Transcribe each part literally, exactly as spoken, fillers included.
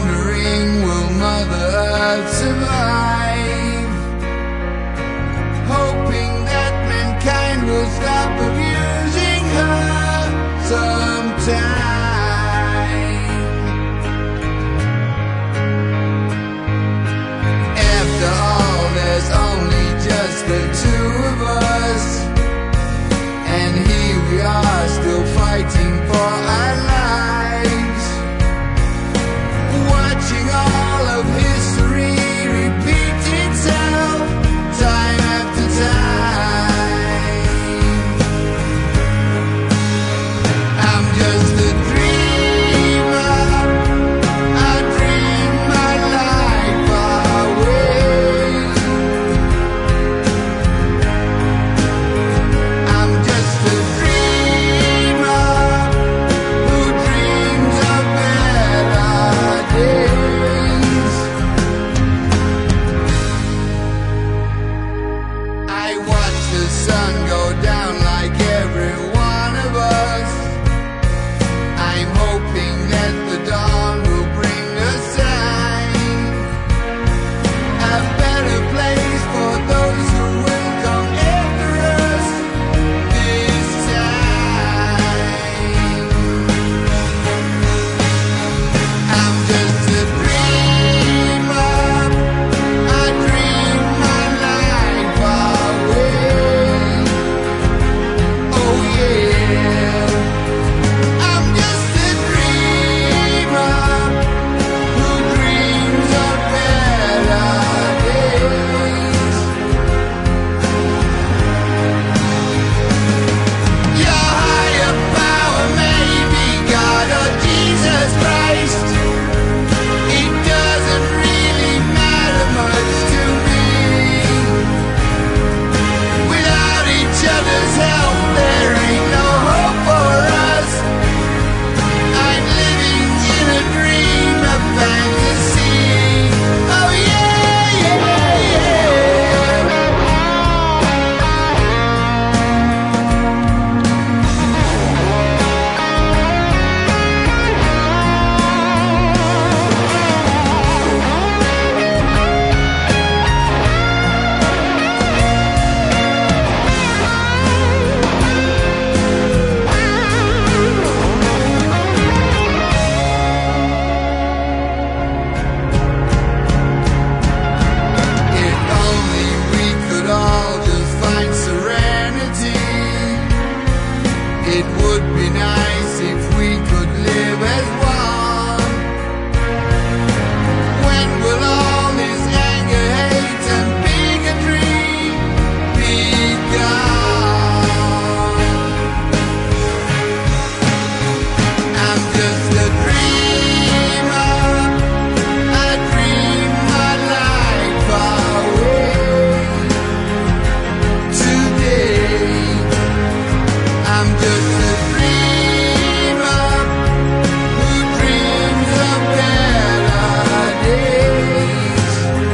wondering, will Mother Earth survive? Hoping that mankind will stop abusing her sometime. After all, there's only just the two of us, and here we are still fighting for our lives, watching all of history repeat itself time after time. I'm just a dreamer, I dream my life away. I'm just a dreamer who dreams of better days. I watch the sun go down like every one of us. I'm hoping that the dawn will bring a sign, a better place for those who will come after us this time. I'm just a dreamer, I dream my life away. Oh yeah, I'm just a dreamer who dreams of better days. Your higher power may be God or Jesus Christ. It doesn't really matter much to me. Without each other's help, there ain't no hope for us. I'm living in a dream of fantasy. Oh yeah, yeah, yeah. If only we could all just find serenity. It would be nice if we could live as one. When will all this anger, hate, and bigotry be gone? I'm just a dreamer, I dream my life away. Today, I'm just a dreamer who dreams of better days.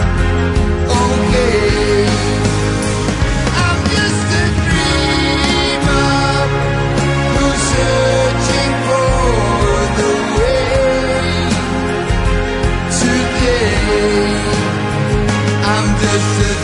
Okay, I'm just a dreamer who's searching for the way. Today, I'm just a